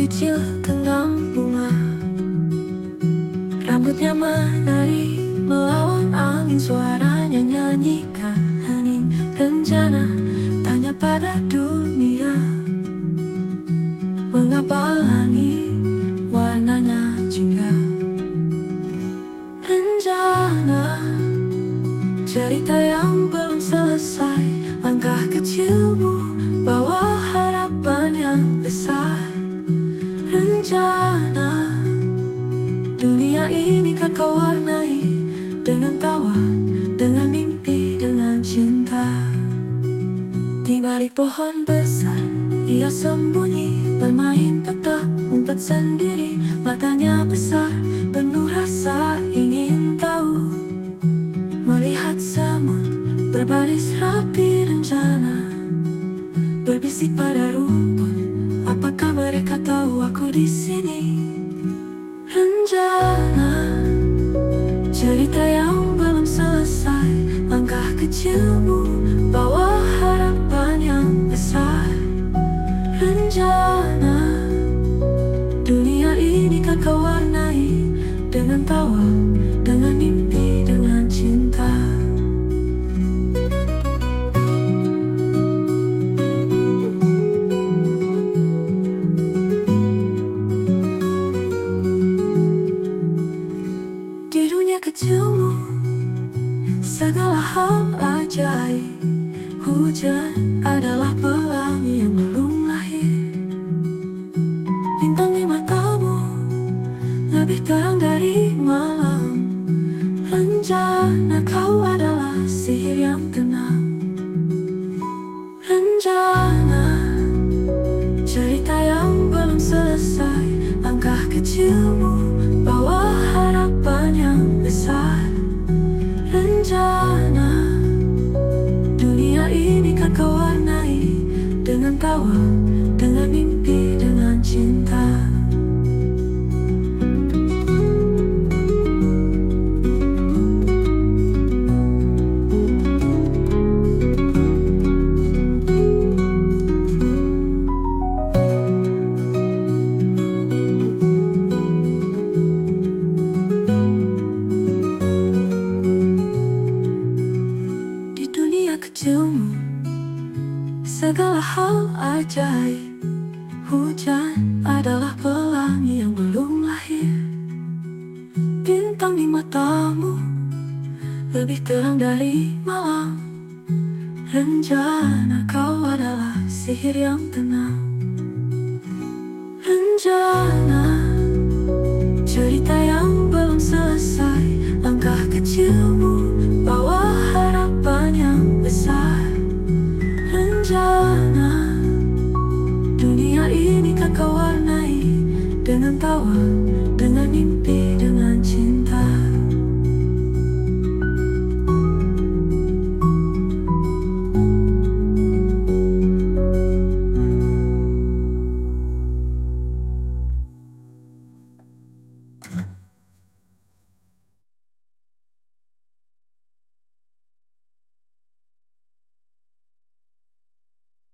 kecil tenggang bunga. Rambutnya menari melawan angin, suaranya nyanyikan hening rencana. Tanya pada dunia, mengapa langit warnanya jingga. Rencana, cerita yang belum selesai. Langkah kecilmu bawa harapan yang besar. Rencana, dunia ini kan kau warnai dengan tawa, dengan mimpi, dengan cinta. Di balik pohon besar ia sembunyi, bermain petak umpet sendiri. Matanya besar, penuh rasa ingin tahu. Melihat semut berbaris rapi, rencana berbisik pada rumput, apakah mereka tahu aku di sini? Rencana, cerita yang belum selesai. Langkah kecilmu bawa harapan yang besar. Rencana, dunia ini kan kau warnai dengan tawa, dengan mimpi, dengan cinta. Di dunia kecilmu segala hal ajaib. Hujan adalah pelangi yang belum lahir. Bintang di matamu lebih terang dari malam. Rencana, kau adalah sihir yang tenang. Rencana, cerita yang belum selesai. Langkah kecilmu bawa harapan yang besar. Rencana, dunia ini kan kau warnai dengan tawa, dengan mimpi, dengan cinta. Kecilmu segala hal ajaib. Hujan adalah pelangi yang belum lahir. Bintang di matamu lebih terang dari malam. Rencana, kau adalah sihir yang tenang.